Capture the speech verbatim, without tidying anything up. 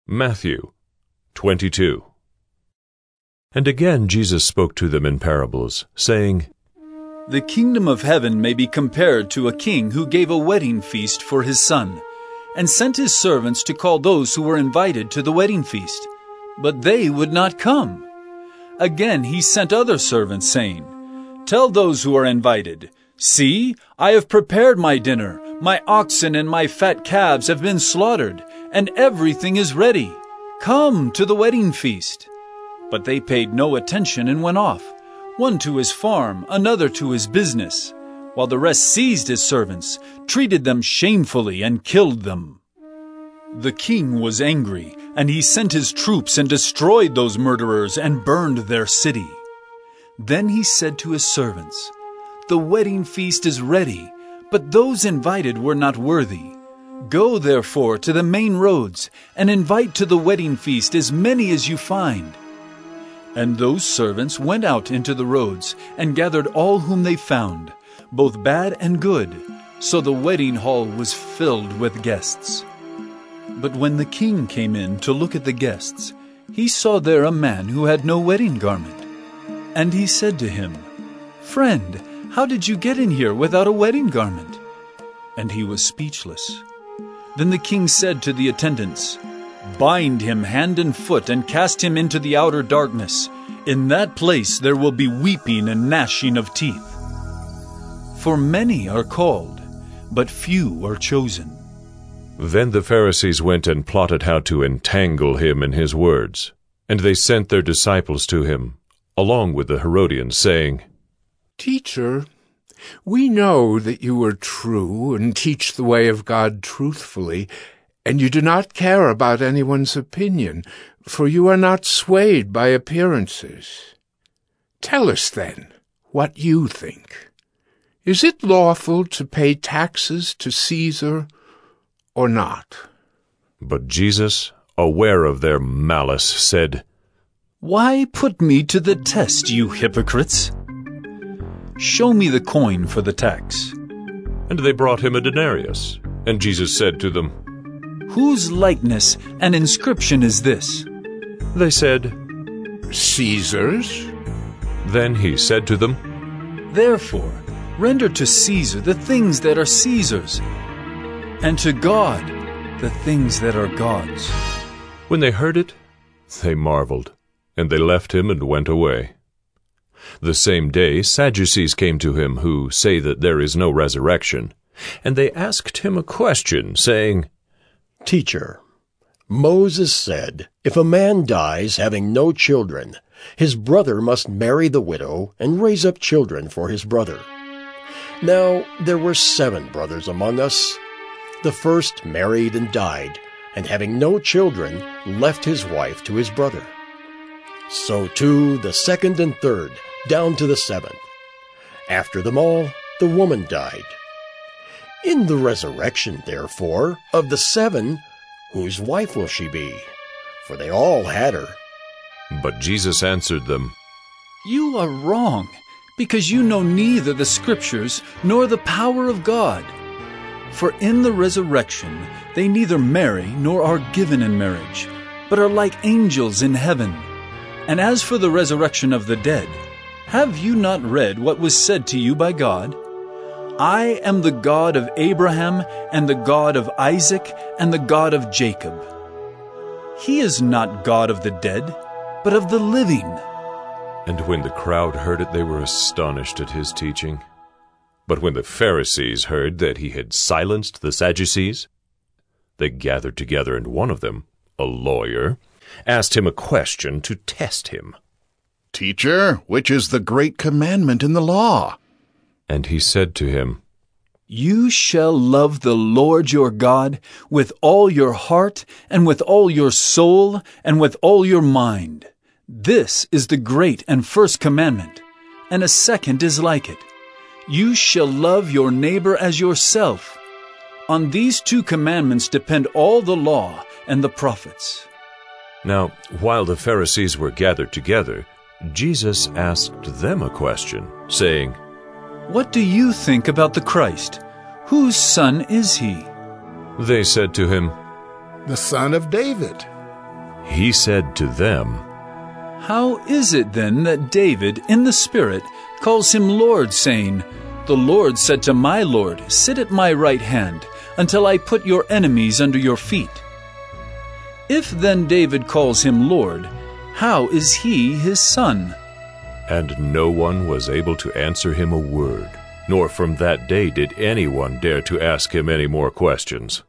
Matthew twenty-two. And again Jesus spoke to them in parables, saying, The kingdom of heaven may be compared to a king who gave a wedding feast for his son, and sent his servants to call those who were invited to the wedding feast. But they would not come. Again he sent other servants, saying, Tell those who are invited, See, I have prepared my dinner. My oxen and my fat calves have been slaughtered, and everything is ready. Come to the wedding feast. But they paid no attention and went off, one to his farm, another to his business, while the rest seized his servants, treated them shamefully, and killed them. The king was angry, and he sent his troops and destroyed those murderers and burned their city. Then he said to his servants, The wedding feast is ready, but those invited were not worthy. Go therefore to the main roads, and invite to the wedding feast as many as you find. And those servants went out into the roads, and gathered all whom they found, both bad and good, so the wedding hall was filled with guests. But when the king came in to look at the guests, he saw there a man who had no wedding garment. And he said to him, Friend, how did you get in here without a wedding garment? And he was speechless. Then the king said to the attendants, Bind him hand and foot and cast him into the outer darkness. In that place there will be weeping and gnashing of teeth. For many are called, but few are chosen. Then the Pharisees went and plotted how to entangle him in his words. And they sent their disciples to him, along with the Herodians, saying, Teacher, we know that you are true and teach the way of God truthfully, and you do not care about anyone's opinion, for you are not swayed by appearances. Tell us, then, what you think. Is it lawful to pay taxes to Caesar or not? But Jesus, aware of their malice, said, Why put me to the test, you hypocrites? Show me the coin for the tax. And they brought him a denarius. And Jesus said to them, Whose likeness and inscription is this? They said, Caesar's. Then he said to them, Therefore, render to Caesar the things that are Caesar's, and to God the things that are God's. When they heard it, they marveled, and they left him and went away. The same day Sadducees came to him, who say that there is no resurrection. And they asked him a question, saying, Teacher, Moses said, If a man dies having no children, his brother must marry the widow and raise up children for his brother. Now there were seven brothers among us. The first married and died, and having no children, left his wife to his brother. So too the second and third, down to the seventh. After them all, the woman died. In the resurrection, therefore, of the seven, whose wife will she be? For they all had her. But Jesus answered them, You are wrong, because you know neither the Scriptures nor the power of God. For in the resurrection they neither marry nor are given in marriage, but are like angels in heaven. And as for the resurrection of the dead, have you not read what was said to you by God? I am the God of Abraham, and the God of Isaac, and the God of Jacob. He is not God of the dead, but of the living. And when the crowd heard it, they were astonished at his teaching. But when the Pharisees heard that he had silenced the Sadducees, they gathered together, and one of them, a lawyer, asked him a question to test him. Teacher, which is the great commandment in the law? And he said to him, You shall love the Lord your God with all your heart, and with all your soul, and with all your mind. This is the great and first commandment, and a second is like it. You shall love your neighbor as yourself. On these two commandments depend all the law and the prophets. Now, while the Pharisees were gathered together, Jesus asked them a question, saying, What do you think about the Christ? Whose son is he? They said to him, The son of David. He said to them, How is it then that David, in the Spirit, calls him Lord, saying, The Lord said to my Lord, Sit at my right hand, until I put your enemies under your feet? If then David calls him Lord, how is he his son? And no one was able to answer him a word, nor from that day did anyone dare to ask him any more questions.